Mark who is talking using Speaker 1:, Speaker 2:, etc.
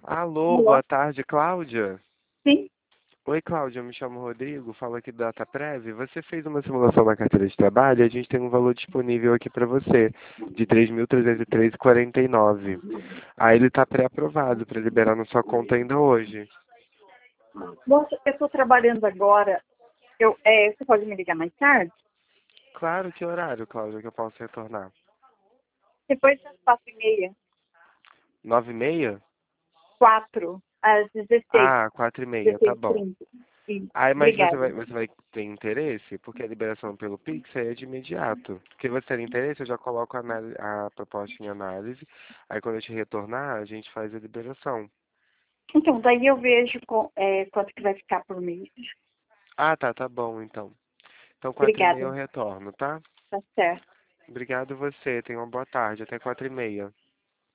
Speaker 1: Alô,
Speaker 2: Alô?
Speaker 1: boa tarde, Cláudia.
Speaker 2: Sim?
Speaker 1: Oi, Cláudia, eu me chamo Rodrigo, falo aqui do DataPrev. Você fez uma simulação na carteira de trabalho e a gente tem um valor disponível aqui para você, de 3.303,49. Aí ele está pré-aprovado para liberar na sua conta ainda hoje.
Speaker 2: Moça, eu estou trabalhando agora. Você pode me ligar mais tarde?
Speaker 1: Claro, que horário, Cláudia, que eu posso retornar?
Speaker 2: Depois das 4h30.
Speaker 1: 9h30?
Speaker 2: 4 às 16,
Speaker 1: Ah, 4h30, tá bom.
Speaker 2: 16h30. Sim.
Speaker 1: Aí, mas você
Speaker 2: Obrigada.
Speaker 1: vai, você vai ter interesse? Porque a liberação pelo Pix aí é de imediato. Porque você tem interesse, eu já coloco a proposta em análise. Aí quando eu te retornar, a gente faz a liberação.
Speaker 2: Então, daí eu vejo quanto que vai ficar por mês.
Speaker 1: Ah, tá bom então. Então 4h30 eu
Speaker 2: Obrigada.
Speaker 1: retorno, tá?
Speaker 2: Tá certo.
Speaker 1: Obrigado você, tenha uma boa tarde, até 4h30.